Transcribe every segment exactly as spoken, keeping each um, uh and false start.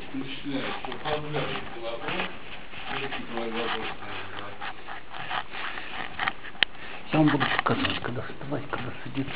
начинаешь управлять головой, если твоя вопрос. Я вам буду показывать, когда вставать, когда садиться.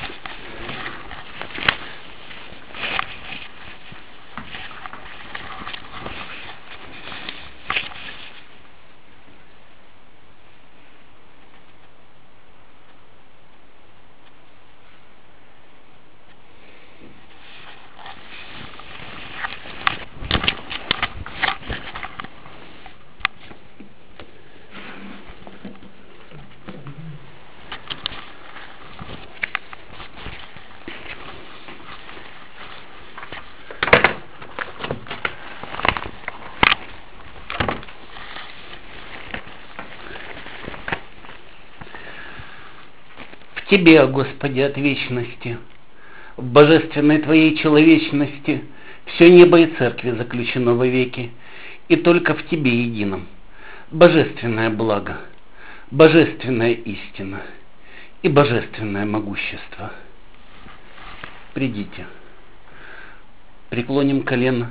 В Тебе, о Господи, от вечности, в божественной Твоей человечности все небо и церкви заключено вовеки, и только в Тебе едином божественное благо, божественная истина и божественное могущество. Придите, преклоним колено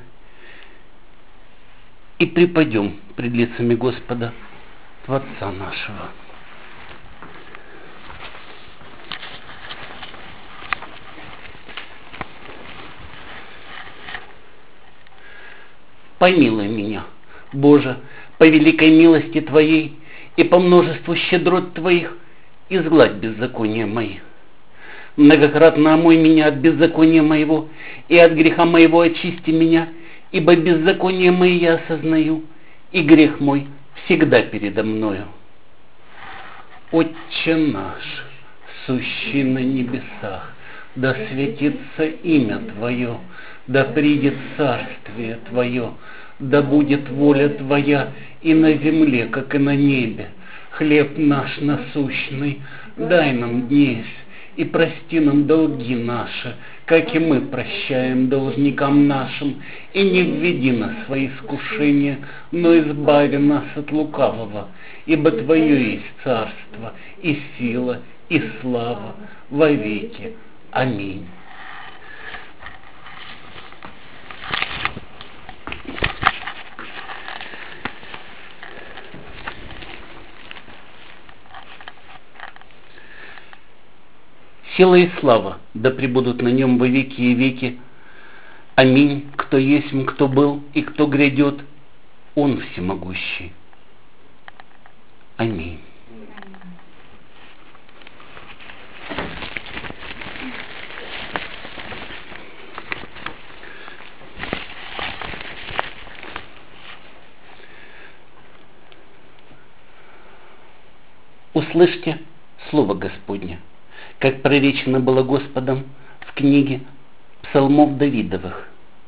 и припадем пред лицами Господа, Творца нашего. Помилуй меня, Боже, по великой милости Твоей и по множеству щедрот Твоих, изгладь беззакония мои. Многократно омой меня от беззакония моего, и от греха моего очисти меня, ибо беззаконие мои я осознаю, и грех мой всегда передо мною. Отче наш, сущий на небесах, да светится имя Твое, да придет царствие Твое, да будет воля Твоя и на земле, как и на небе. Хлеб наш насущный дай нам днесь, и прости нам долги наши, как и мы прощаем должникам нашим, и не введи нас в свои искушения, но избави нас от лукавого, ибо Твое есть царство, и сила, и слава во веки. Аминь. Сила и слава да пребудут на нем во веки и веки. Аминь. Кто есть, кто был и кто грядет, Он всемогущий. Аминь. Услышьте Слово Господне, как проречено было Господом в книге Псалмов Давидовых.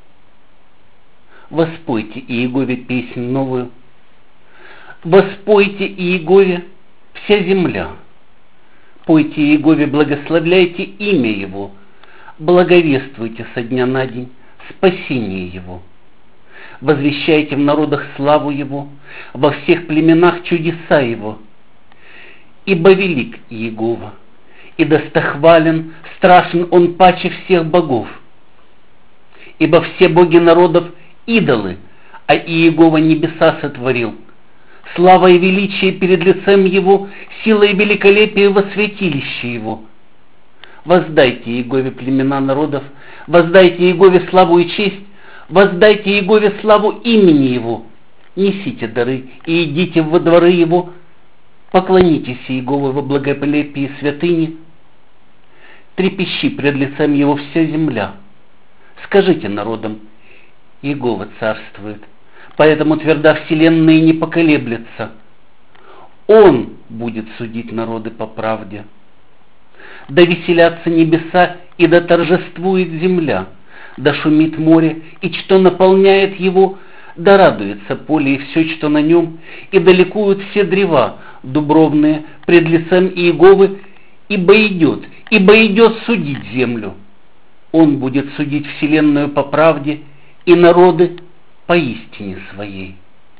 Воспойте Иегове песнь новую, воспойте Иегове вся земля, пойте Иегове, благословляйте имя Его, благовествуйте со дня на день спасение Его. Возвещайте в народах славу Его, во всех племенах чудеса Его. Ибо велик Иегова, и достохвален, страшен Он паче всех богов. Ибо все боги народов идолы, а Иегова небеса сотворил. Слава и величие перед лицем Его, сила и великолепие во святилище Его. Воздайте Иегове племена народов, воздайте Иегове славу и честь, воздайте Иегове славу имени Его. Несите дары и идите во дворы Его, поклонитесь Иегове во благополепии святыни. Трепещи пред лицем Его вся земля. Скажите народам: Иегова царствует, поэтому тверда вселенная и не поколеблется. Он будет судить народы по правде. Да веселятся небеса, и да торжествует земля, да шумит море, и что наполняет его, да радуется поле и все, что на нем, и да ликуют все древа дубровные пред лицем Иеговы, ибо идет, ибо идет судить землю. Он будет судить вселенную по правде и народы по истине своей.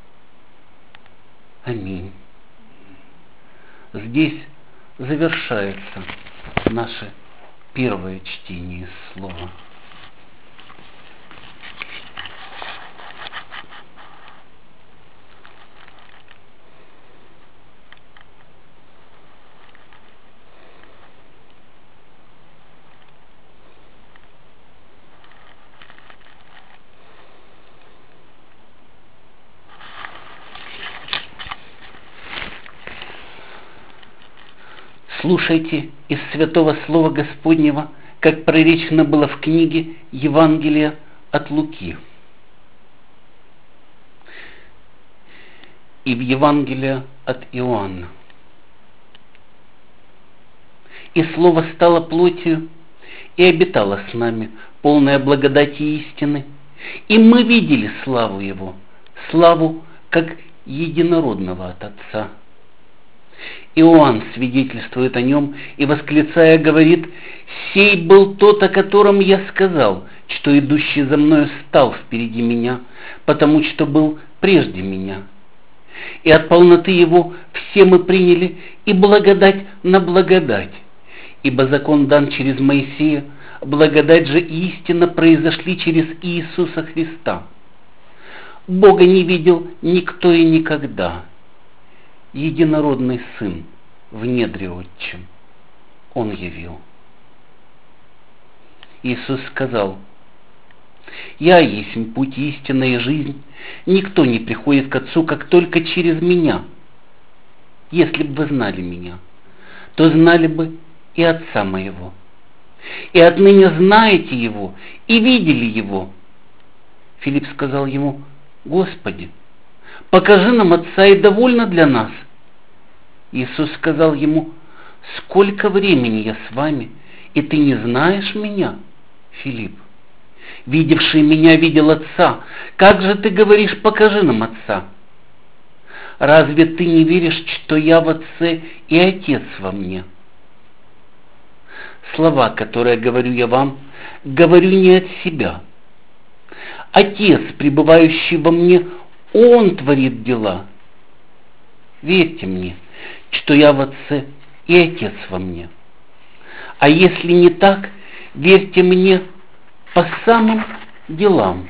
Аминь. Здесь завершается наше первое чтение слова. Слушайте из Святого Слова Господнего, как проречено было в книге Евангелия от Луки и в Евангелии от Иоанна. «И Слово стало плотью и обитало с нами, полное благодати и истины, и мы видели славу Его, славу как единородного от Отца». Иоанн свидетельствует о нем и, восклицая, говорит: «Сей был тот, о котором я сказал, что идущий за мною стал впереди меня, потому что был прежде меня. И от полноты Его все мы приняли и благодать на благодать. Ибо закон дан через Моисея, благодать же и истина произошли через Иисуса Христа. Бога не видел никто и никогда. Единородный Сын в недре Отчим Он явил». Иисус сказал: «Я есть путь, истина и жизнь. Никто не приходит к Отцу, как только через Меня. Если бы вы знали Меня, то знали бы и Отца Моего. И отныне знаете Его и видели Его». Филипп сказал Ему: «Господи, покажи нам Отца, и довольно для нас». Иисус сказал ему: «Сколько времени я с вами, и ты не знаешь Меня, Филипп? Видевший Меня видел Отца. Как же ты говоришь: покажи нам Отца? Разве ты не веришь, что я в Отце и Отец во мне? Слова, которые говорю я вам, говорю не от себя. Отец, пребывающий во мне, Он творит дела. Верьте мне, что я в Отце и Отец во мне. А если не так, верьте мне по самым делам».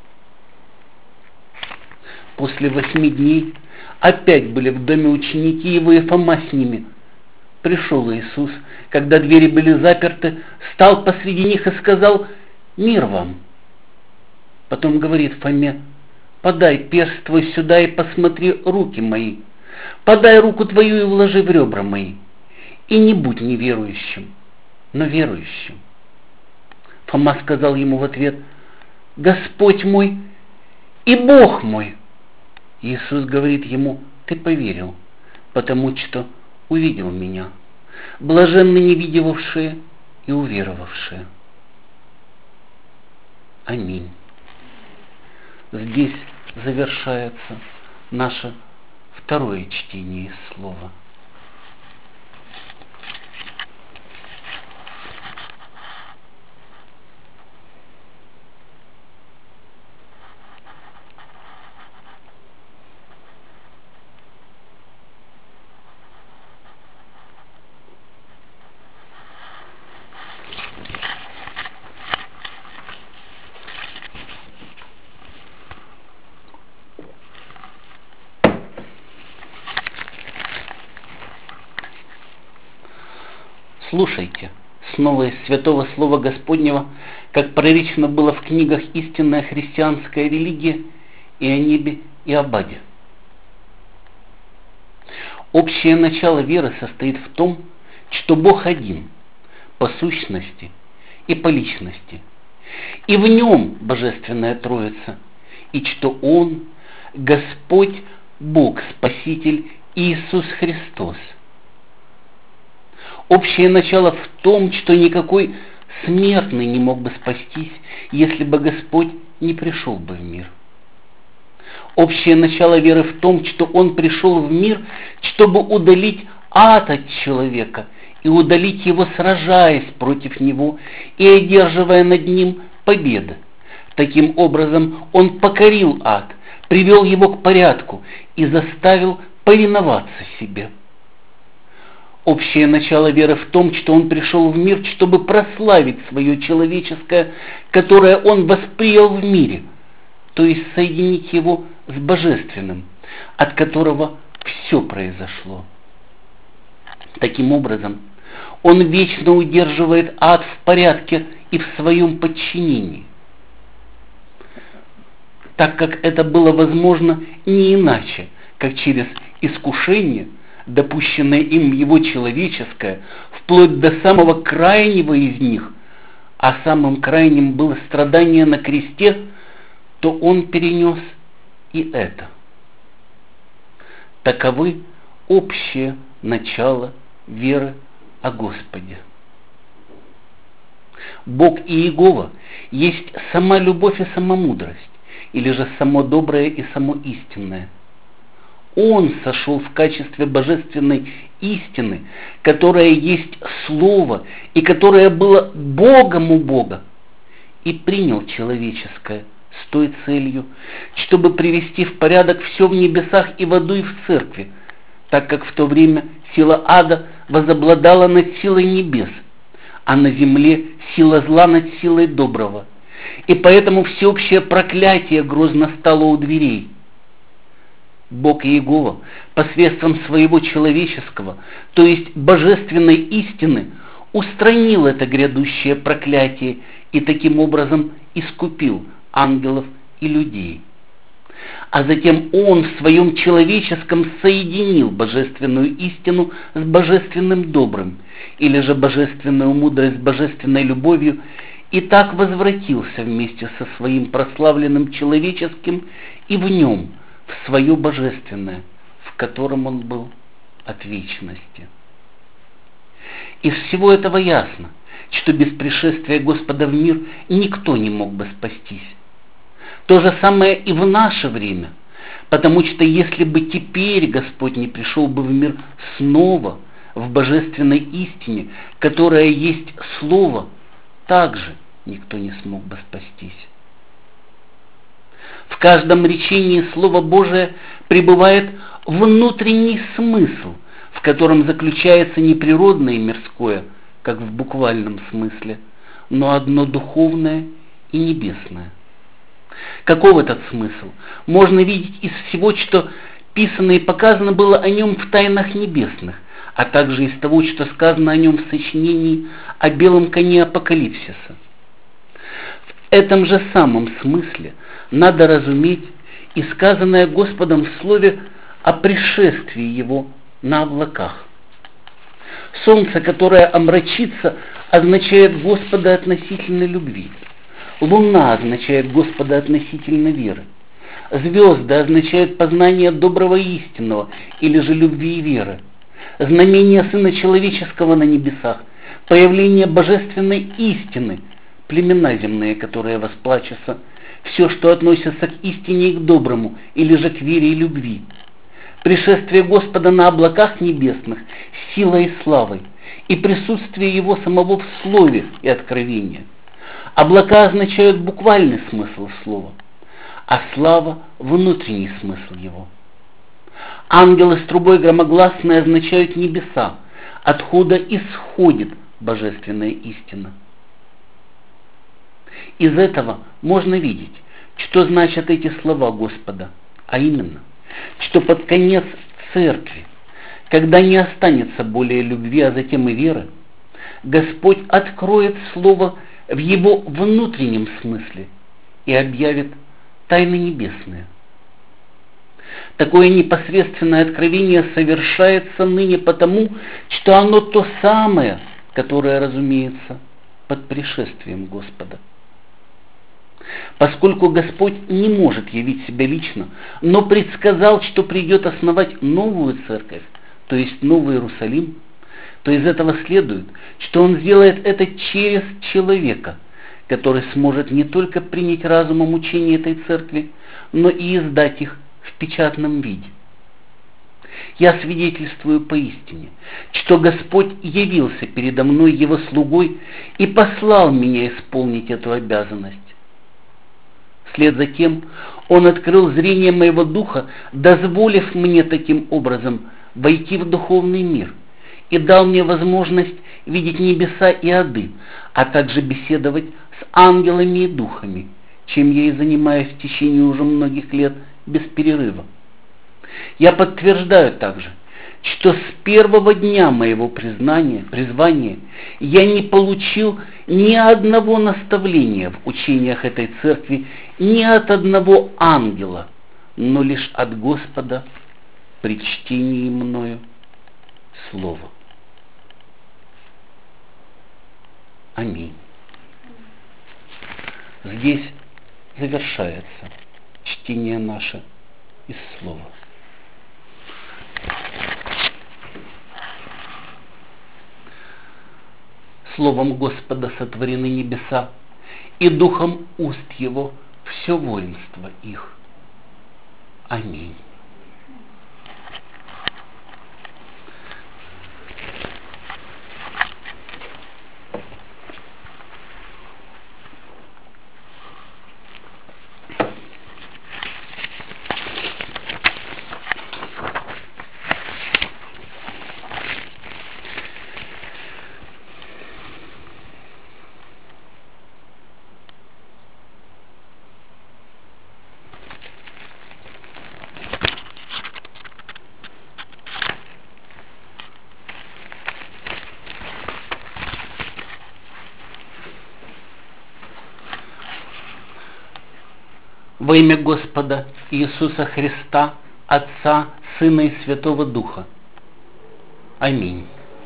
После восьми дней опять были в доме ученики Его, и Фома с ними. Пришел Иисус, когда двери были заперты, стал посреди них и сказал: «Мир вам». Потом говорит Фоме: «Подай перст твой сюда и посмотри руки мои. Подай руку твою и вложи в ребра мои. И не будь неверующим, но верующим». Фома сказал ему в ответ: «Господь мой и Бог мой». Иисус говорит ему: «Ты поверил, потому что увидел Меня. Блаженны невидевшие и уверовавшие». Аминь. Здесь завершается наше второе чтение из Слова. Слушайте снова из Святого Слова Господнего, как проречено было в книгах «Истинная христианская религия» и о небе и об аде. Общее начало веры состоит в том, что Бог один по сущности и по личности, и в Нем Божественная Троица, и что Он – Господь, Бог, Спаситель Иисус Христос. Общее начало в том, что никакой смертный не мог бы спастись, если бы Господь не пришел бы в мир. Общее начало веры в том, что Он пришел в мир, чтобы удалить ад от человека и удалить его, сражаясь против него и одерживая над ним победу. Таким образом, Он покорил ад, привел его к порядку и заставил повиноваться себе. Общее начало веры в том, что Он пришел в мир, чтобы прославить свое человеческое, которое Он воспринял в мире, то есть соединить его с Божественным, от которого все произошло. Таким образом, Он вечно удерживает ад в порядке и в своем подчинении, так как это было возможно не иначе, как через искушение, допущенное им его человеческое, вплоть до самого крайнего из них, а самым крайним было страдание на кресте, то он перенес и это. Таковы общее начало веры о Господе. Бог Иегова есть сама любовь и сама мудрость, или же само доброе и само истинное. Он сошел в качестве божественной истины, которая есть Слово и которое было Богом у Бога, и принял человеческое с той целью, чтобы привести в порядок все в небесах и в аду и в церкви, так как в то время сила ада возобладала над силой небес, а на земле сила зла над силой доброго. И поэтому всеобщее проклятие грозно стало у дверей. Бог Иегова посредством своего человеческого, то есть божественной истины, устранил это грядущее проклятие и таким образом искупил ангелов и людей. А затем Он в своем человеческом соединил божественную истину с божественным добрым, или же божественную мудрость с божественной любовью, и так возвратился вместе со своим прославленным человеческим и в нем, в свое божественное, в котором Он был от вечности. Из всего этого ясно, что без пришествия Господа в мир никто не мог бы спастись. То же самое и в наше время, потому что если бы теперь Господь не пришел бы в мир снова, в божественной истине, которая есть Слово, также никто не смог бы спастись. В каждом речении Слова Божие пребывает внутренний смысл, в котором заключается не природное и мирское, как в буквальном смысле, но одно духовное и небесное. Каков этот смысл? Можно видеть из всего, что писано и показано было о нем в тайнах небесных, а также из того, что сказано о нем в сочинении о белом коне Апокалипсиса. В этом же самом смысле надо разуметь и сказанное Господом в Слове о пришествии Его на облаках. Солнце, которое омрачится, означает Господа относительно любви. Луна означает Господа относительно веры. Звезды означают познание доброго и истинного, или же любви и веры. Знамение Сына Человеческого на небесах, появление божественной истины, племена земные, которые восплачутся, все, что относится к истине и к доброму, или же к вере и любви. Пришествие Господа на облаках небесных силой и славой, и присутствие Его самого в Слове и откровении. Облака означают буквальный смысл слова, а слава – внутренний смысл его. Ангелы с трубой громогласной означают небеса, откуда исходит божественная истина. Из этого можно видеть, что значат эти слова Господа, а именно, что под конец церкви, когда не останется более любви, а затем и веры, Господь откроет Слово в его внутреннем смысле и объявит тайны небесные. Такое непосредственное откровение совершается ныне потому, что оно то самое, которое, разумеется, под пришествием Господа. Поскольку Господь не может явить себя лично, но предсказал, что придет основать новую церковь, то есть Новый Иерусалим, то из этого следует, что Он сделает это через человека, который сможет не только принять разумом учение этой церкви, но и издать их в печатном виде. Я свидетельствую поистине, что Господь явился передо мной Его слугой и послал меня исполнить эту обязанность. Вслед за тем Он открыл зрение моего духа, дозволив мне таким образом войти в духовный мир, и дал мне возможность видеть небеса и ады, а также беседовать с ангелами и духами, чем я и занимаюсь в течение уже многих лет без перерыва. Я подтверждаю также, что с первого дня моего признания, призвания я не получил ни одного наставления в учениях этой церкви, ни от одного ангела, но лишь от Господа при чтении мною Слово. Аминь. Здесь завершается чтение наше из Слова. Словом Господа сотворены небеса, и духом уст Его все воинство их. Аминь. Во имя Господа Иисуса Христа, Отца, Сына и Святого Духа. Аминь.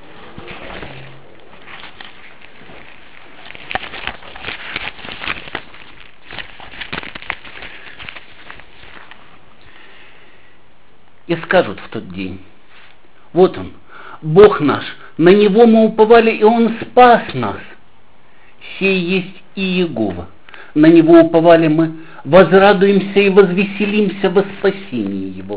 И скажут в тот день: вот Он, Бог наш, на Него мы уповали, и Он спас нас. Сей есть и Иегова, на Него уповали мы, возрадуемся и возвеселимся во спасении Его.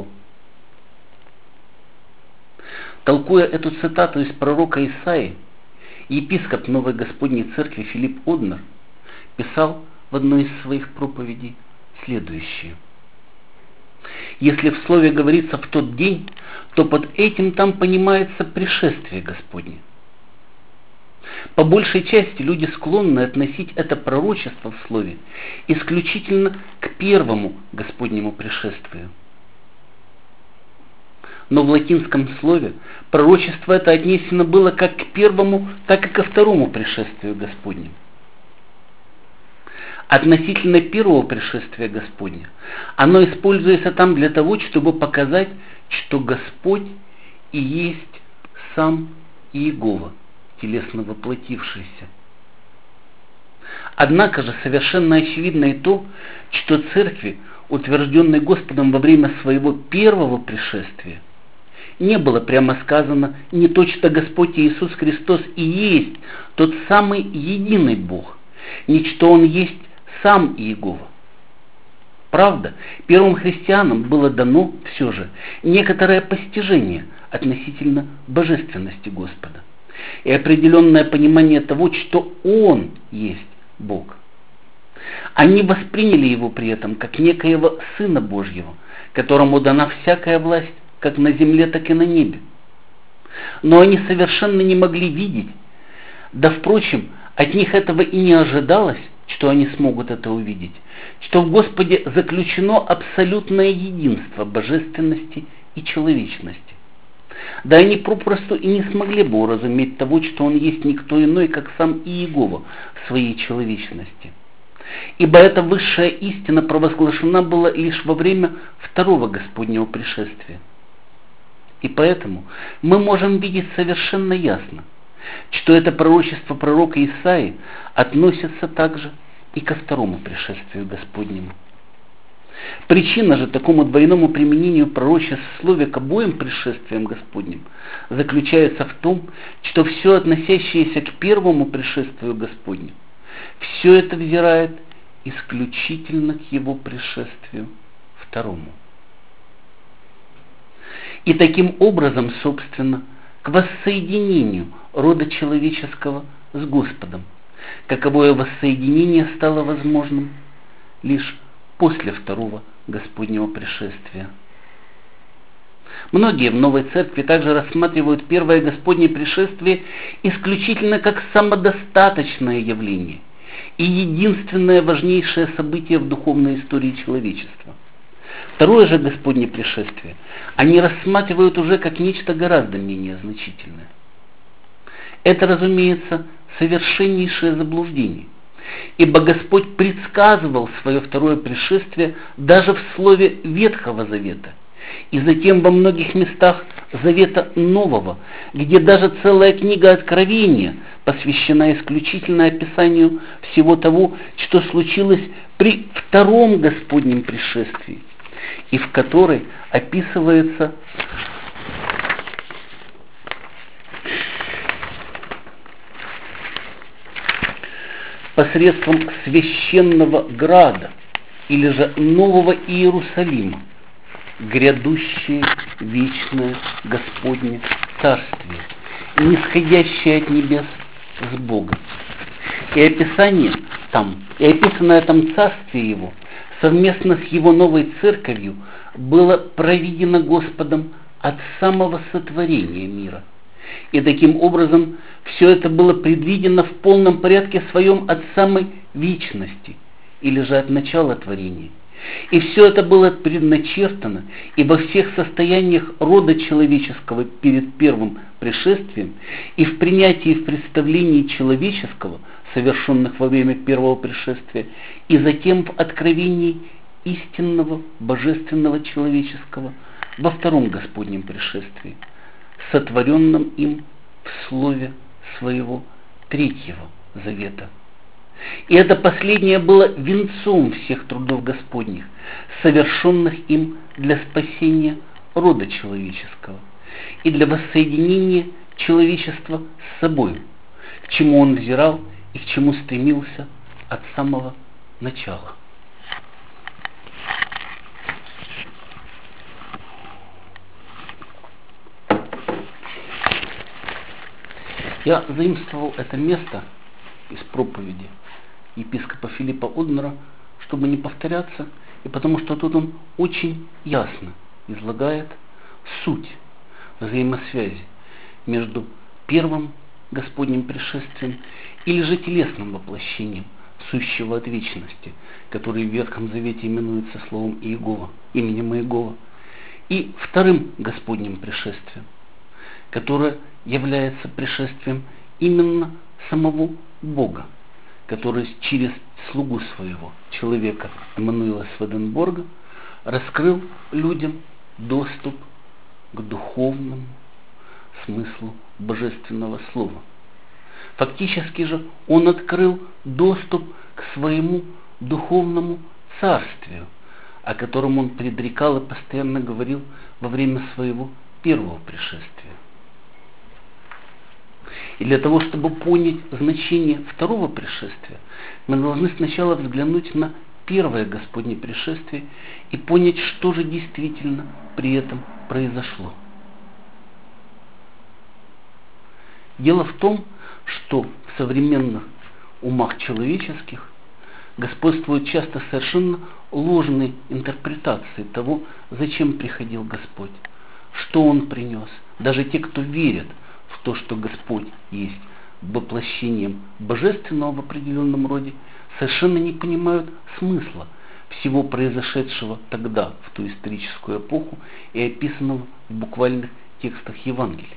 Толкуя эту цитату из пророка Исаии, епископ Новой Господней Церкви Филипп Однер писал в одной из своих проповедей следующее: если в слове говорится «в тот день», то под этим там понимается пришествие Господне. По большей части люди склонны относить это пророчество в слове исключительно к первому Господнему пришествию. Но в латинском слове пророчество это отнесено было как к первому, так и ко второму пришествию Господнему. Относительно первого пришествия Господня оно используется там для того, чтобы показать, что Господь и есть сам Иегова, телесно воплотившийся. Однако же совершенно очевидно и то, что церкви, утвержденной Господом во время своего первого пришествия, не было прямо сказано не то, что Господь Иисус Христос и есть тот самый единый Бог, не что Он есть сам Иегова. Правда, первым христианам было дано все же некоторое постижение относительно божественности Господа и определенное понимание того, что Он есть Бог. Они восприняли Его при этом как некоего Сына Божьего, которому дана всякая власть как на земле, так и на небе. Но они совершенно не могли видеть, да, впрочем, от них этого и не ожидалось, что они смогут это увидеть, что в Господе заключено абсолютное единство божественности и человечности. Да они попросту и не смогли бы уразуметь того, что Он есть никто иной, как сам Иегова в своей человечности. Ибо эта высшая истина провозглашена была лишь во время второго Господнего пришествия. И поэтому мы можем видеть совершенно ясно, что это пророчество пророка Исаии относится также и ко второму пришествию Господнему. Причина же такому двойному применению пророчеств в слове к обоим пришествиям Господним заключается в том, что все относящееся к первому пришествию Господню, все это взирает исключительно к Его пришествию второму. И таким образом, собственно, к воссоединению рода человеческого с Господом, каковое воссоединение стало возможным лишь после второго Господнего пришествия. Многие в Новой Церкви также рассматривают первое Господнее пришествие исключительно как самодостаточное явление и единственное важнейшее событие в духовной истории человечества. Второе же Господне пришествие они рассматривают уже как нечто гораздо менее значительное. Это, разумеется, совершеннейшее заблуждение, ибо Господь предсказывал свое второе пришествие даже в слове Ветхого Завета И затем во многих местах Завета Нового, где даже целая книга Откровения посвящена исключительно описанию всего того, что случилось при втором Господнем пришествии, и в которой описывается посредством священного града или же Нового Иерусалима грядущее вечное Господне Царствие, нисходящее от небес с Бога. И описание там, и описанное там Царствие Его совместно с Его новой Церковью было провидено Господом от самого сотворения мира. И таким образом все это было предвидено в полном порядке своем от самой вечности, или же от начала творения. И все это было предначертано, и во всех состояниях рода человеческого перед первым пришествием, и в принятии и в представлении человеческого, совершенных во время первого пришествия, и затем в откровении истинного, божественного, человеческого во втором Господнем пришествии, сотворенном им в слове своего третьего завета. И это последнее было венцом всех трудов Господних, совершенных им для спасения рода человеческого и для воссоединения человечества с собой, к чему он взирал и к чему стремился от самого начала. Я заимствовал это место из проповеди епископа Филиппа Однера, чтобы не повторяться, и потому что тут он очень ясно излагает суть взаимосвязи между первым Господним пришествием или же телесным воплощением сущего от вечности, который в Ветхом Завете именуется словом Иегова, именем Иегова, и вторым Господним пришествием, которое является пришествием именно самого Бога, который через слугу своего, человека Эммануила Сведенборга, раскрыл людям доступ к духовному смыслу божественного слова. Фактически же он открыл доступ к своему духовному царствию, о котором он предрекал и постоянно говорил во время своего первого пришествия. И для того, чтобы понять значение второго пришествия, мы должны сначала взглянуть на первое Господне пришествие и понять, что же действительно при этом произошло. Дело в том, что в современных умах человеческих господствуют часто совершенно ложные интерпретации того, зачем приходил Господь, что Он принес. Даже те, кто верят в то, что Господь есть воплощением божественного в определенном роде, совершенно не понимают смысла всего произошедшего тогда, в ту историческую эпоху, и описанного в буквальных текстах Евангелия.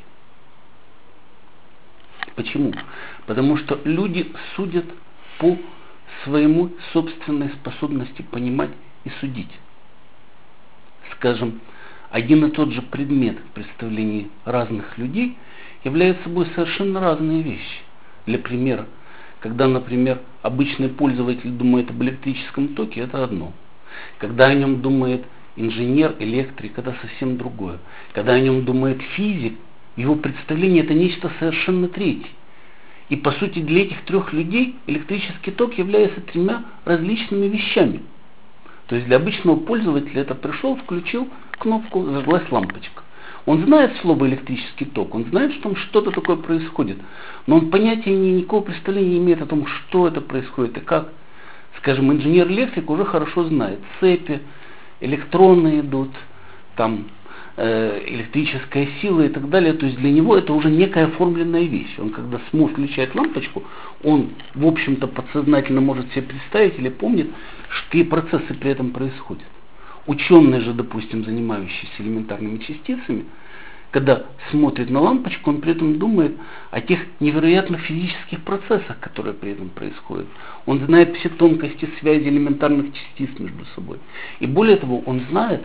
Почему? Потому что люди судят по своему собственной способности понимать и судить. Скажем, один и тот же предмет в представлении разных людей является собой совершенно разные вещи. Для примера, когда, например, обычный пользователь думает об электрическом токе, это одно. Когда о нем думает инженер, электрик, это совсем другое. Когда о нем думает физик, его представление это нечто совершенно третье. И по сути для этих трех людей электрический ток является тремя различными вещами. То есть для обычного пользователя это пришел, включил кнопку, зажглась лампочка. Он знает слово электрический ток, он знает, что там что-то такое происходит, но он понятия никакого представления не имеет о том, что это происходит и как. Скажем, инженер-электрик уже хорошо знает цепи, электроны идут, там э, электрическая сила и так далее. То есть для него это уже некая оформленная вещь. Он когда смог включать лампочку, он, в общем-то, подсознательно может себе представить или помнит, какие процессы при этом происходят. Ученый же, допустим, занимающийся элементарными частицами, когда смотрит на лампочку, он при этом думает о тех невероятных физических процессах, которые при этом происходят. Он знает все тонкости связи элементарных частиц между собой. И более того, он знает,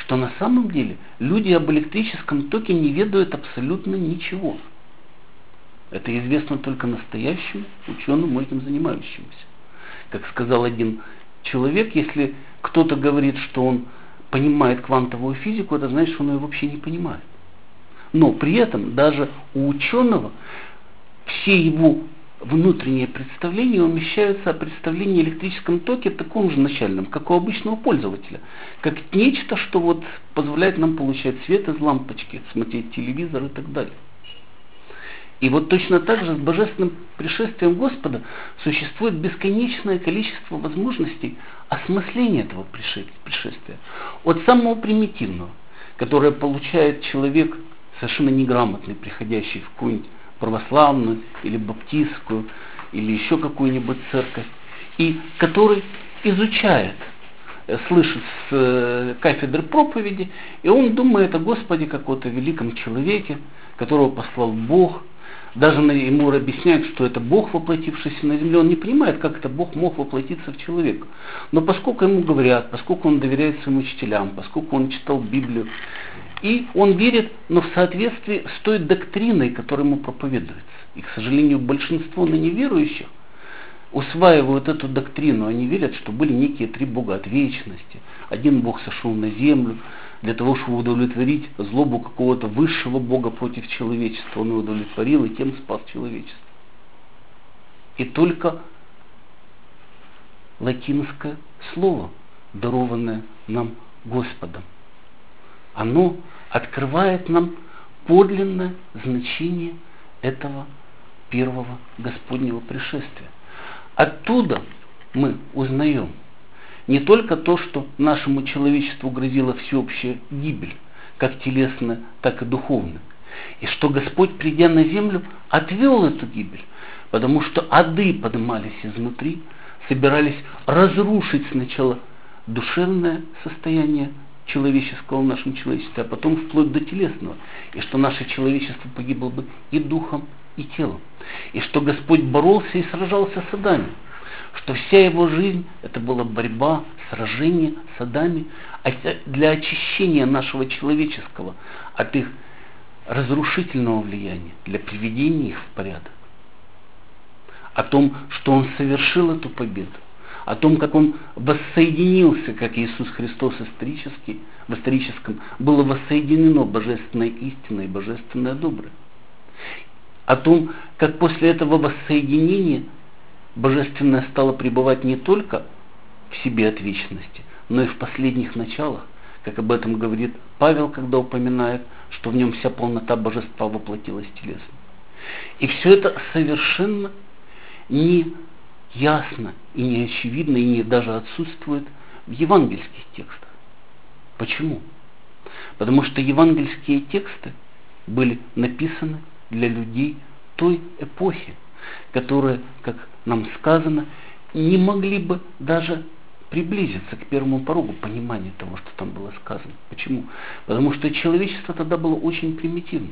что на самом деле люди об электрическом токе не ведают абсолютно ничего. Это известно только настоящему ученому, этим занимающемуся. Как сказал один человек, если кто-то говорит, что он понимает квантовую физику, это значит, что он ее вообще не понимает. Но при этом даже у ученого все его внутренние представления умещаются о представлении о электрическом токе таком же начальном, как у обычного пользователя. Как нечто, что вот позволяет нам получать свет из лампочки, смотреть телевизор и так далее. И вот точно так же с божественным пришествием Господа существует бесконечное количество возможностей осмысления этого пришествия. От самого примитивного, которое получает человек совершенно неграмотный, приходящий в какую-нибудь православную или баптистскую, или еще какую-нибудь церковь, и который изучает, слышит с кафедры проповеди, и он думает о Господе как о великом человеке, которого послал Бог. Даже ему объясняют, что это Бог, воплотившийся на земле. Он не понимает, как это Бог мог воплотиться в человека. Но поскольку ему говорят, поскольку он доверяет своим учителям, поскольку он читал Библию, и он верит, но в соответствии с той доктриной, которая ему проповедуется. И, к сожалению, большинство ныне верующих усваивают эту доктрину. Они верят, что были некие три Бога от вечности. Один Бог сошел на землю для того, чтобы удовлетворить злобу какого-то высшего Бога против человечества. Он его удовлетворил и тем спас человечество. И только латинское слово, дарованное нам Господом, оно открывает нам подлинное значение этого первого Господнего пришествия. Оттуда мы узнаем не только то, что нашему человечеству грозила всеобщая гибель, как телесная, так и духовная, и что Господь, придя на землю, отвел эту гибель, потому что ады поднимались изнутри, собирались разрушить сначала душевное состояние человеческого в нашем человечестве, а потом вплоть до телесного, и что наше человечество погибло бы и духом, и телом, и что Господь боролся и сражался с адами, что вся его жизнь это была борьба, сражение с адами для очищения нашего человеческого от их разрушительного влияния, для приведения их в порядок. О том, что он совершил эту победу, о том, как он воссоединился, как Иисус Христос исторически, в историческом было воссоединено божественное истинное и божественное доброе. О том, как после этого воссоединения божественное стало пребывать не только в себе от вечности, но и в последних началах, как об этом говорит Павел, когда упоминает, что в нем вся полнота божества воплотилась телесно. И все это совершенно не ясно и не очевидно, и не даже отсутствует в евангельских текстах. Почему? Потому что евангельские тексты были написаны для людей той эпохи, которые, как нам сказано, не могли бы даже приблизиться к первому порогу понимания того, что там было сказано. Почему? Потому что человечество тогда было очень примитивно.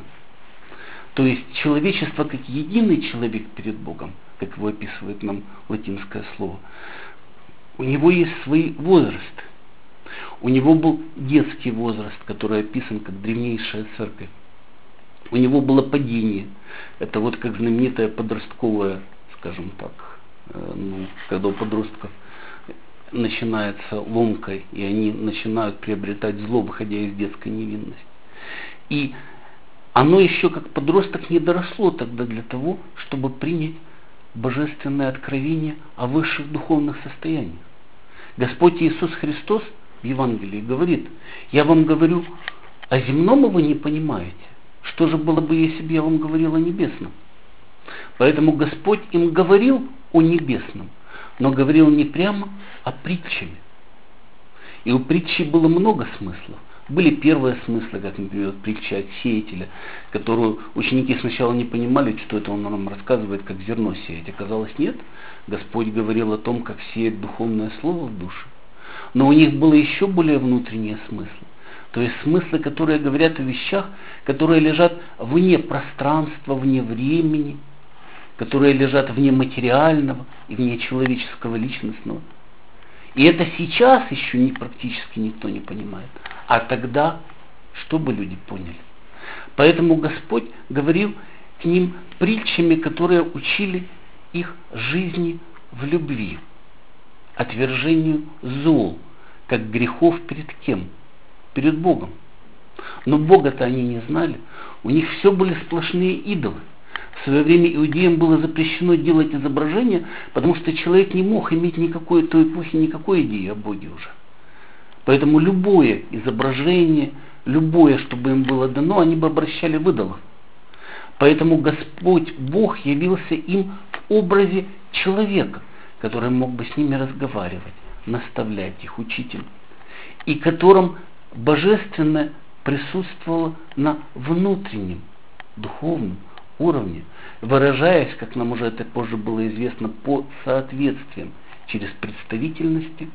То есть человечество как единый человек перед Богом, как его описывает нам латинское слово, у него есть свои возрасты. У него был детский возраст, который описан как древнейшая церковь. У него было падение. Это вот как знаменитая подростковая, скажем так, э, ну, когда у подростков начинается ломка, и они начинают приобретать зло, выходя из детской невинности. И оно еще как подросток не доросло тогда для того, чтобы принять божественное откровение о высших духовных состояниях. Господь Иисус Христос в Евангелии говорит: я вам говорю о земном, вы не понимаете. Что же было бы, если бы я вам говорил о небесном? Поэтому Господь им говорил о небесном, но говорил не прямо, а притчами. И у притчи было много смыслов. Были первые смыслы, как, например, притча от сеятеля, которую ученики сначала не понимали, что это он нам рассказывает, как зерно сеять. Оказалось, нет. Господь говорил о том, как сеять духовное слово в душу. Но у них было еще более внутренние смыслы. То есть смыслы, которые говорят о вещах, которые лежат вне пространства, вне времени, которые лежат вне материального и вне человеческого личностного. И это сейчас еще не, практически никто не понимает. А тогда что бы люди поняли? Поэтому Господь говорил к ним притчами, которые учили их жизни в любви, отвержению зол, как грехов перед кем? Перед Богом. Но Бога-то они не знали. У них все были сплошные идолы. В свое время иудеям было запрещено делать изображения, потому что человек не мог иметь никакой той эпохи, никакой идеи о Боге уже. Поэтому любое изображение, любое, что бы им было дано, они бы обращали в идолов. Поэтому Господь Бог явился им в образе человека, который мог бы с ними разговаривать, наставлять их, учить им, и которым божественное присутствовало на внутреннем, духовном уровне, выражаясь, как нам уже это позже было известно, по соответствиям через представительности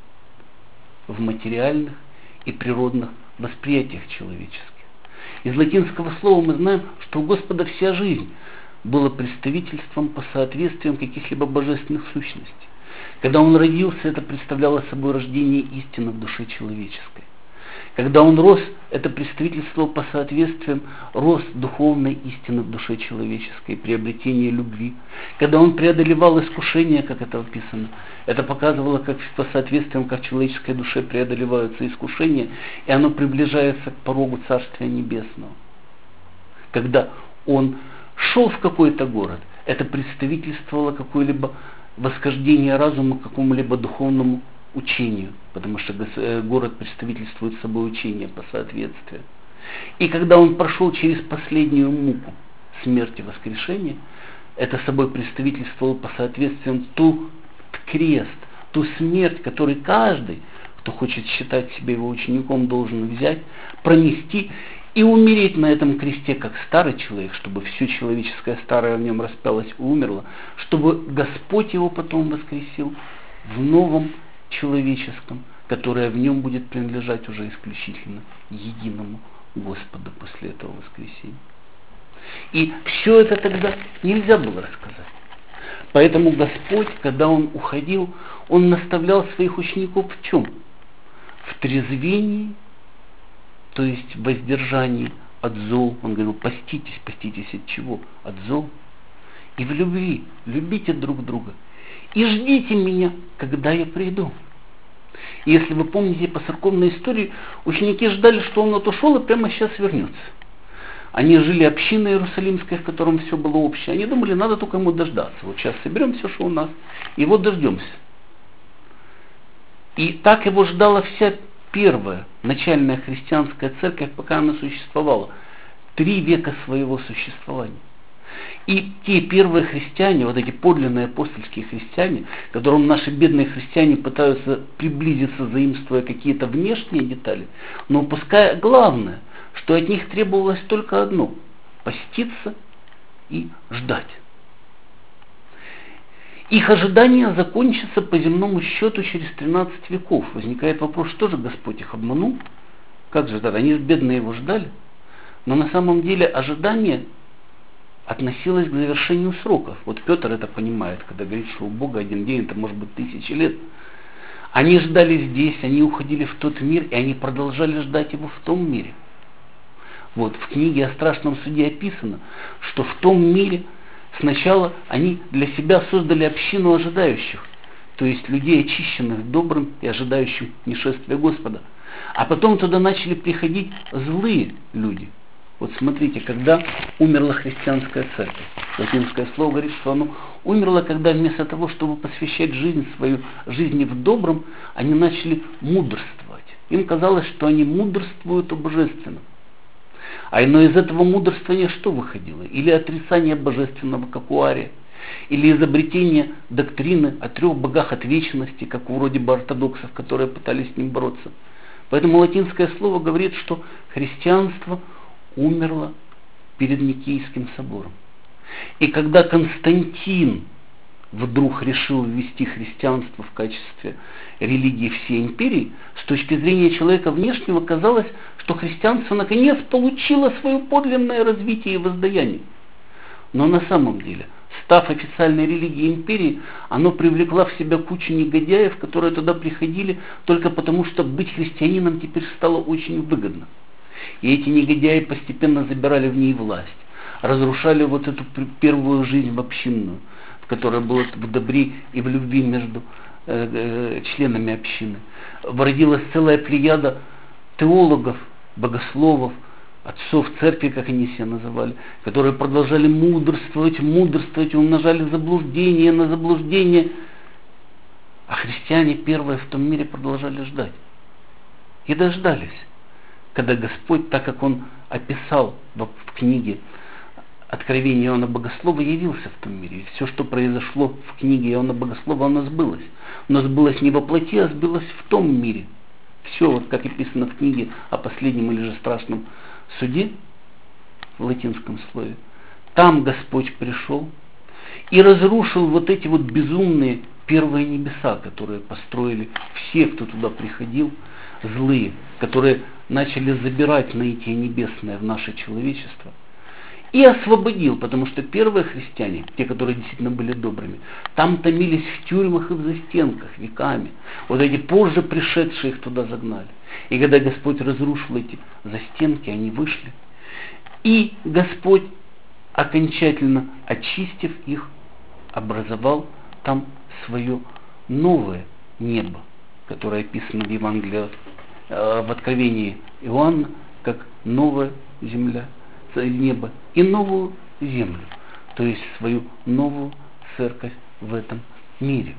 в материальных и природных восприятиях человеческих. Из латинского слова мы знаем, что у Господа вся жизнь была представительством по соответствиям каких-либо божественных сущностей. Когда Он родился, это представляло собой рождение истины в душе человеческой. Когда Он рос, это представительство по соответствиям рост духовной истины в душе человеческой, приобретение любви. Когда Он преодолевал искушения, как это описано, это показывало, как по соответствиям, как в человеческой душе преодолеваются искушения, и оно приближается к порогу Царствия Небесного. Когда Он шел в какой-то город, это представительствовало какое-либо восхождение разума к какому-либо духовному учению, потому что город представительствует собой учение по соответствию. И когда Он прошел через последнюю муку смерти и воскрешения, это собой представительствовало по соответствиям ту крест, ту смерть, которую каждый, кто хочет считать себя Его учеником, должен взять, пронести и умереть на этом кресте, как старый человек, чтобы все человеческое старое в нем распялось и умерло, чтобы Господь его потом воскресил в новом человеческом, которое в нем будет принадлежать уже исключительно единому Господу после этого воскресения. И все это тогда нельзя было рассказать. Поэтому Господь, когда Он уходил, Он наставлял своих учеников в чем? В трезвении, то есть в воздержании от зол. Он говорил, поститесь, поститесь от чего? От зол. И в любви, любите друг друга. И ждите меня, когда я приду. И если вы помните по церковной истории, ученики ждали, что Он вот ушел и прямо сейчас вернется. Они жили общиной иерусалимской, в котором все было общее. Они думали, надо только ему дождаться. Вот сейчас соберем все, что у нас, и вот дождемся. И так его ждала вся первая начальная христианская церковь, пока она существовала. Три века своего существования. И те первые христиане, вот эти подлинные апостольские христиане, к которым наши бедные христиане пытаются приблизиться, заимствуя какие-то внешние детали, но упуская главное, что от них требовалось только одно – поститься и ждать. Их ожидание закончится по земному счету через тринадцать веков. Возникает вопрос, что же Господь их обманул? Как же тогда? Они же бедные его ждали. Но на самом деле ожидание относилось к завершению сроков. Вот Петр это понимает, когда говорит, что у Бога один день, это может быть тысячи лет. Они ждали здесь, они уходили в тот мир, и они продолжали ждать его в том мире. Вот в книге о страшном суде описано, что в том мире сначала они для себя создали общину ожидающих, то есть людей, очищенных добрым и ожидающим нешествия Господа. А потом туда начали приходить злые люди. Вот смотрите, когда умерла христианская церковь, латинское слово говорит, что оно умерло, когда вместо того, чтобы посвящать жизнь свою жизни в добром, они начали мудрствовать. Им казалось, что они мудрствуют о божественном. А но из этого мудрствования что выходило? Или отрицание божественного, как у Ария, или изобретение доктрины о трех богах от вечности, как у вроде бы ортодоксов, которые пытались с ним бороться. Поэтому латинское слово говорит, что христианство умерло перед Никейским собором. И когда Константин вдруг решил ввести христианство в качестве религии всей империи, с точки зрения человека внешнего казалось, что христианство наконец получило свое подлинное развитие и воздаяние. Но на самом деле став официальной религией империи, оно привлекло в себя кучу негодяев, которые туда приходили только потому, что быть христианином теперь стало очень выгодно. И эти негодяи постепенно забирали в ней власть, разрушали вот эту первую жизнь общинную, в которой было в добре и в любви между э, э, членами общины. Родилась целая плеяда теологов, богословов, отцов церкви, как они себя называли, которые продолжали мудрствовать, мудрствовать, умножали заблуждение на заблуждение. А христиане первые в том мире продолжали ждать. И дождались, когда Господь, так как Он описал в, в книге Откровения Иоанна Богослова, явился в том мире. И все, что произошло в книге Иоанна Богослова, оно сбылось. Но сбылось не во плоти, а сбылось в том мире. Все, вот как описано в книге о последнем или же страшном суде, в латинском слове. Там Господь пришел и разрушил вот эти вот безумные первые небеса, которые построили все, кто туда приходил, злые, которые начали забирать наитие небесное в наше человечество. И освободил, потому что первые христиане, те, которые действительно были добрыми, там томились в тюрьмах и в застенках веками. Вот эти позже пришедшие их туда загнали. И когда Господь разрушил эти застенки, они вышли. И Господь, окончательно очистив их, образовал там свое новое небо, которое описано в Евангелии, э, в Откровении Иоанна, как новая земля, небо и новую землю, то есть свою новую церковь в этом мире.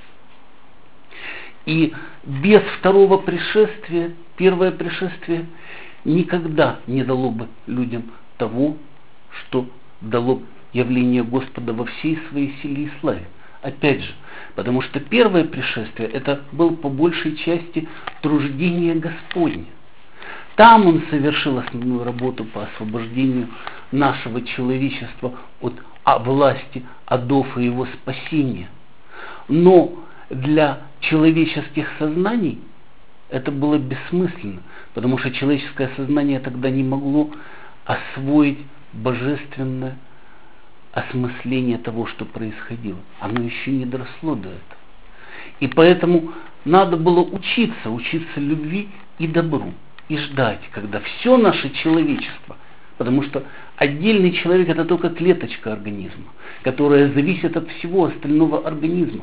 И без второго пришествия, первое пришествие никогда не дало бы людям того, что дало явление Господа во всей своей силе и славе. Опять же, потому что первое пришествие это было по большей части труждение Господне. Там Он совершил основную работу по освобождению нашего человечества от власти адов и его спасения. Но для человеческих сознаний это было бессмысленно, потому что человеческое сознание тогда не могло освоить божественное осмысление того, что происходило. Оно еще не доросло до этого. И поэтому надо было учиться, учиться любви и добру. И ждать, когда все наше человечество, потому что отдельный человек это только клеточка организма, которая зависит от всего остального организма.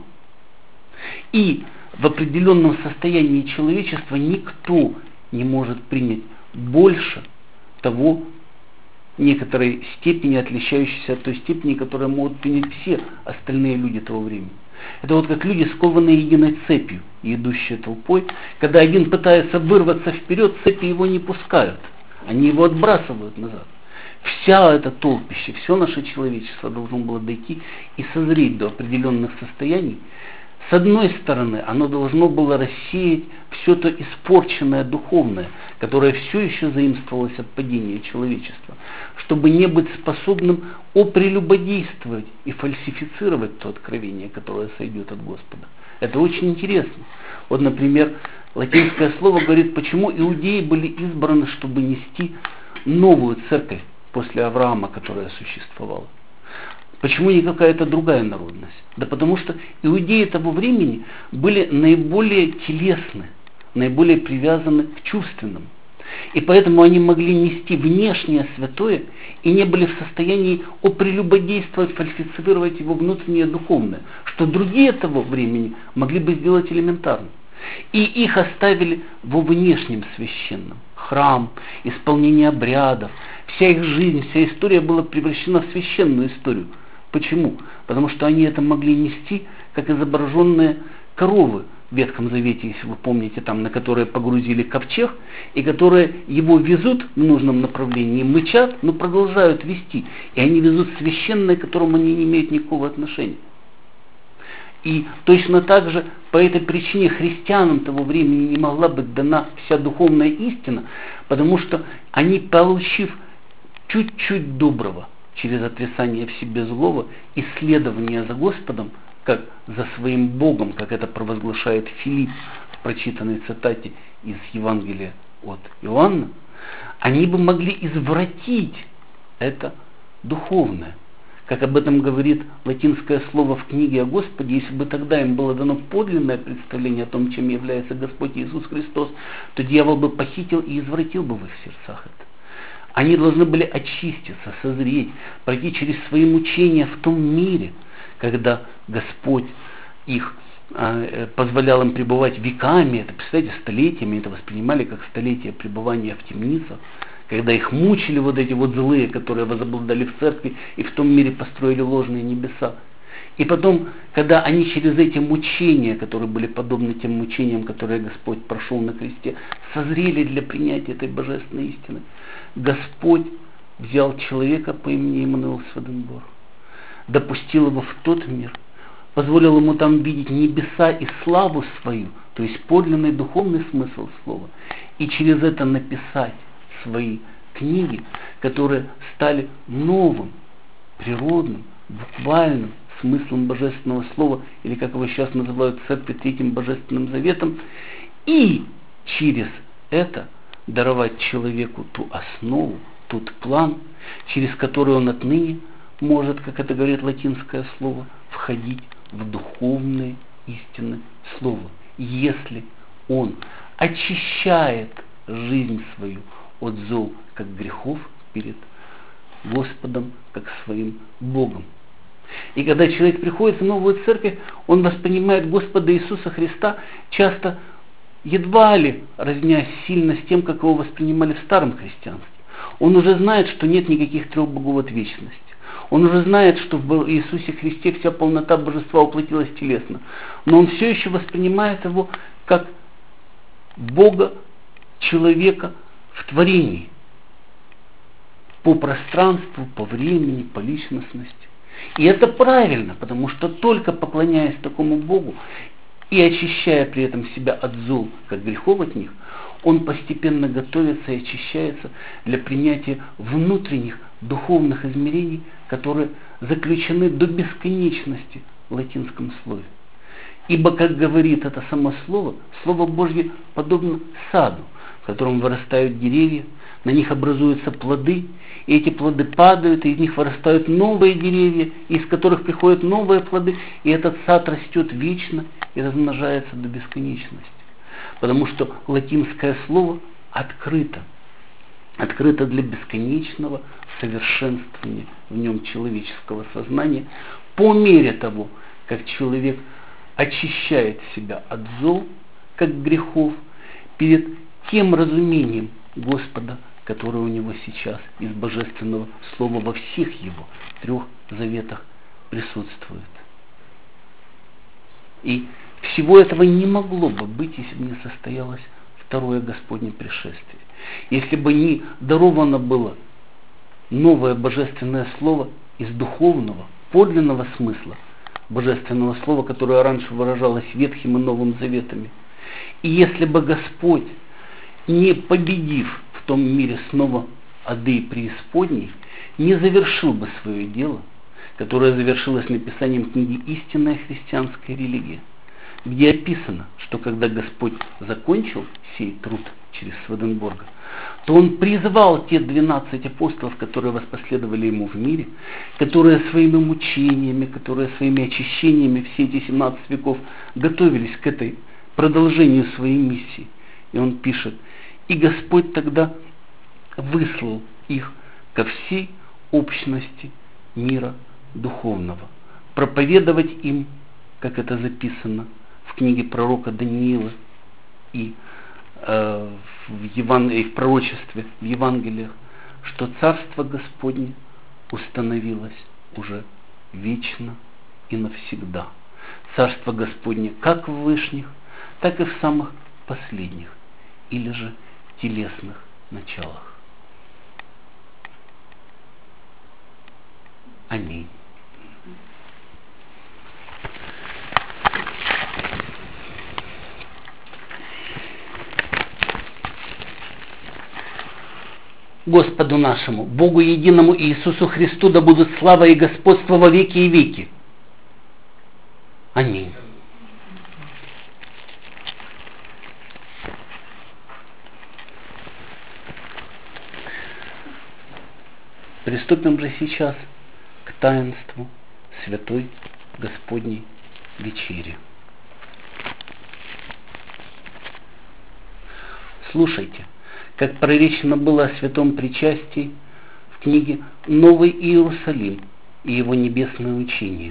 И в определенном состоянии человечества никто не может принять больше того, некоторой степени, отличающейся от той степени, которую могут принять все остальные люди того времени. Это вот как люди, скованные единой цепью и идущие толпой. Когда один пытается вырваться вперед, цепи его не пускают. Они его отбрасывают назад. Вся эта толпище, все наше человечество должно было дойти и созреть до определенных состояний. С одной стороны, оно должно было рассеять все то испорченное духовное, которое все еще заимствовалось от падения человечества, чтобы не быть способным опрелюбодействовать и фальсифицировать то откровение, которое сойдет от Господа. Это очень интересно. Вот, например, латинское слово говорит, почему иудеи были избраны, чтобы нести новую церковь после Авраама, которая существовала. Почему не какая-то другая народность? Да потому что иудеи того времени были наиболее телесны, наиболее привязаны к чувственному. И поэтому они могли нести внешнее святое и не были в состоянии опрелюбодействовать, фальсифицировать его внутреннее духовное, что другие того времени могли бы сделать элементарно. И их оставили во внешнем священном. Храм, исполнение обрядов, вся их жизнь, вся история была превращена в священную историю. Почему? Потому что они это могли нести, как изображенные коровы в Ветхом Завете, если вы помните, там, на которые погрузили ковчег, и которые его везут в нужном направлении, мычат, но продолжают вести. И они везут священное, к которому они не имеют никакого отношения. И точно так же по этой причине христианам того времени не могла быть дана вся духовная истина, потому что они, получив чуть-чуть доброго через отрицание в себе злого и следование за Господом, как за своим Богом, как это провозглашает Филипп в прочитанной цитате из Евангелия от Иоанна, они бы могли извратить это духовное, как об этом говорит латинское слово в книге о Господе, если бы тогда им было дано подлинное представление о том, чем является Господь Иисус Христос, то дьявол бы похитил и извратил бы в их сердцах это. Они должны были очиститься, созреть, пройти через свои мучения в том мире, когда Господь их э, позволял им пребывать веками, это, представляете, столетиями, это воспринимали как столетия пребывания в темницах, когда их мучили вот эти вот злые, которые возобладали в церкви и в том мире построили ложные небеса. И потом, когда они через эти мучения, которые были подобны тем мучениям, которые Господь прошел на кресте, созрели для принятия этой божественной истины, Господь взял человека по имени Иммануил Сведенборг, допустил его в тот мир, позволил ему там видеть небеса и славу свою, то есть подлинный духовный смысл слова, и через это написать свои книги, которые стали новым, природным, буквальным смыслом божественного слова, или как его сейчас называют в церкви, третьим божественным заветом, и через это даровать человеку ту основу, тот план, через который он отныне может, как это говорит латинское слово, входить в духовные истины слова, если он очищает жизнь свою от зол, как грехов, перед Господом, как своим Богом. И когда человек приходит в новую церковь, он воспринимает Господа Иисуса Христа часто едва ли разнясь сильно с тем, как его воспринимали в старом христианстве. Он уже знает, что нет никаких трех богов от вечности. Он уже знает, что в Иисусе Христе вся полнота божества воплотилась телесно. Но он все еще воспринимает его как Бога, человека в творении. По пространству, по времени, по личностности. И это правильно, потому что только поклоняясь такому Богу и очищая при этом себя от зол, как грехов от них, он постепенно готовится и очищается для принятия внутренних духовных измерений, которые заключены до бесконечности в латинском слове. Ибо, как говорит это само слово, Слово Божье подобно саду, в котором вырастают деревья, на них образуются плоды, и эти плоды падают, и из них вырастают новые деревья, из которых приходят новые плоды, и этот сад растет вечно и размножается до бесконечности. Потому что латинское слово открыто, открыто для бесконечного совершенствования в нем человеческого сознания по мере того, как человек очищает себя от зол, как грехов, перед тем разумением Господа, которое у него сейчас из божественного слова во всех его трех заветах присутствует. И всего этого не могло бы быть, если бы не состоялось второе Господне пришествие. Если бы не даровано было новое божественное слово из духовного, подлинного смысла божественного слова, которое раньше выражалось Ветхим и Новым Заветами. И если бы Господь, не победив в том мире снова ады и преисподней, не завершил бы свое дело, которое завершилось написанием книги «Истинная христианская религия», где описано, что когда Господь закончил сей труд через Сведенборга, то Он призвал те двенадцать апостолов, которые воспоследовали Ему в мире, которые своими мучениями, которые своими очищениями все эти семнадцать веков готовились к этой продолжению своей миссии. И Он пишет: «И Господь тогда выслал их ко всей общности мира духовного, проповедовать им, как это записано в книге пророка Даниила и э, в, Еван... и в пророчестве, в Евангелиях, что Царство Господне установилось уже вечно и навсегда. Царство Господне как в вышних, так и в самых последних, или же телесных началах». Аминь. Господу нашему, Богу единому и Иисусу Христу да будут слава и господство во веки и веки. Аминь. Приступим же сейчас к таинству святой Господней вечери. Слушайте, как проречено было о святом причастии в книге «Новый Иерусалим и его небесное учение».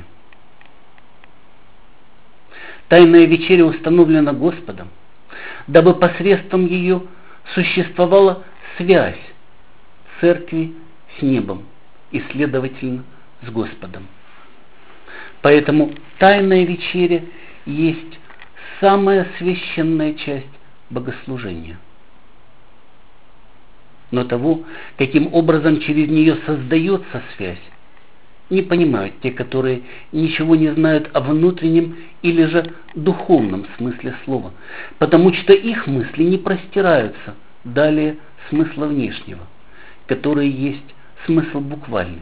Тайная вечеря установлена Господом, дабы посредством ее существовала связь церкви с небом и, следовательно, с Господом. Поэтому тайная вечеря есть самая священная часть богослужения. Но того, каким образом через нее создается связь, не понимают те, которые ничего не знают о внутреннем или же духовном смысле слова, потому что их мысли не простираются далее смысла внешнего, который есть смысл буквальный.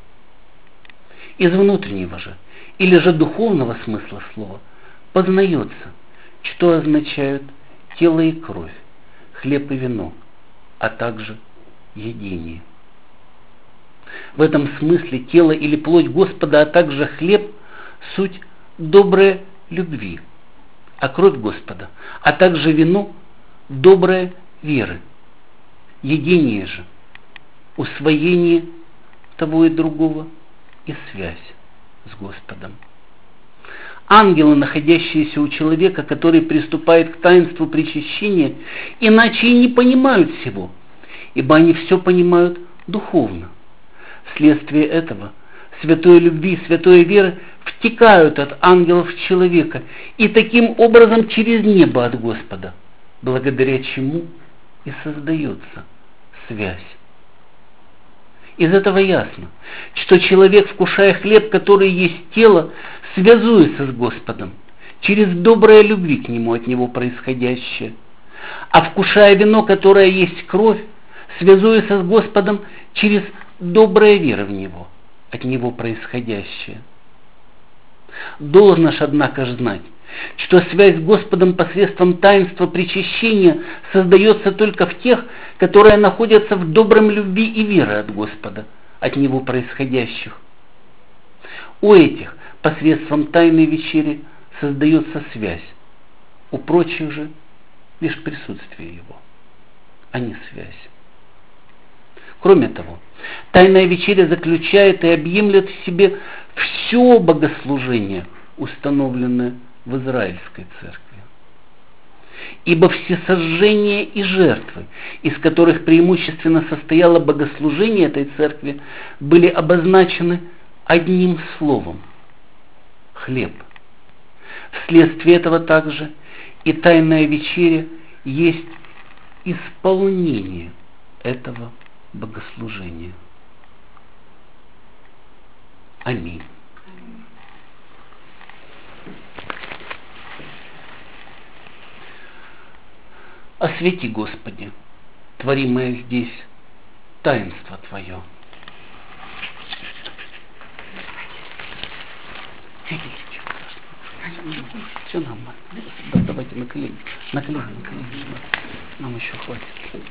Из внутреннего же или же духовного смысла слова познается, что означают тело и кровь, хлеб и вино, а также едение. В этом смысле тело или плоть Господа, а также хлеб – суть доброй любви, а кровь Господа, а также вино – добрая веры. Едение же – усвоение того и другого и связь с Господом. Ангелы, находящиеся у человека, который приступает к таинству причащения, иначе и не понимают всего, ибо они все понимают духовно. Вследствие этого святой любви, святой веры втекают от ангелов в человека и таким образом через небо от Господа, благодаря чему и создается связь. Из этого ясно, что человек, вкушая хлеб, который есть тело, связуется с Господом через доброе любви к Нему от Него происходящее, а вкушая вино, которое есть кровь, связуется с Господом через добрая вера в Него, от Него происходящая. Должно ж, однако ж, знать, что связь с Господом посредством таинства причащения создается только в тех, которые находятся в добром любви и вере от Господа, от Него происходящих. У этих посредством тайной вечери создается связь, у прочих же лишь присутствие Его, а не связь. Кроме того, тайная вечеря заключает и объемлет в себе все богослужение, установленное в Израильской церкви. Ибо всесожжения и жертвы, из которых преимущественно состояло богослужение этой церкви, были обозначены одним словом – хлеб. Вследствие этого также и тайная вечеря есть исполнение этого богослужения. Аминь. Освети, Господи, творимое здесь таинство Твое. Все нормально. Давайте на колени. На колени, на колени. Нам еще хватит.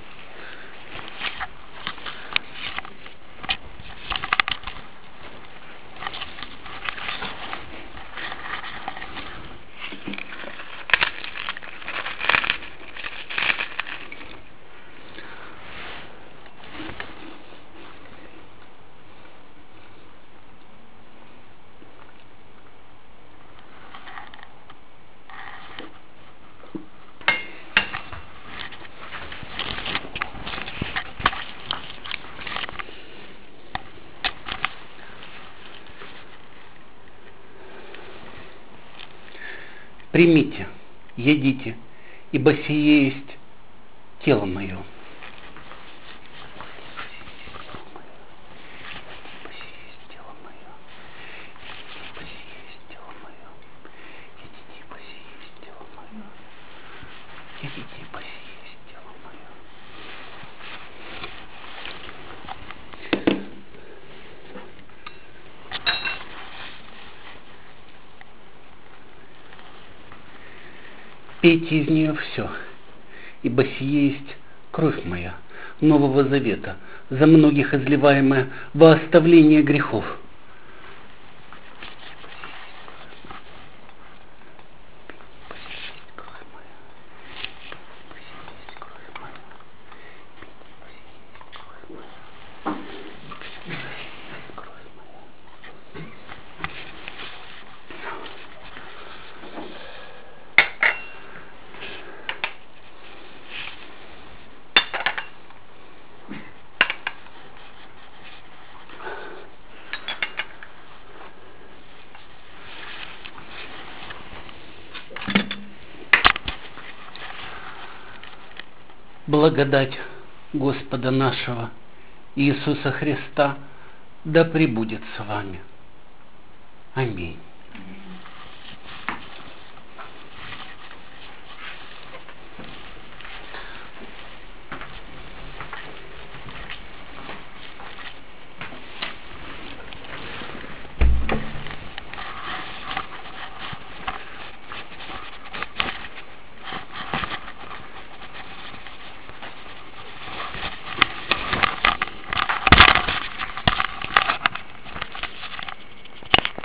Примите, едите, ибо сие есть тело мое. Пейте из нее все, ибо сие есть кровь моя, Нового Завета, за многих изливаемая во оставление грехов. Благодать Господа нашего Иисуса Христа да пребудет с вами. Аминь.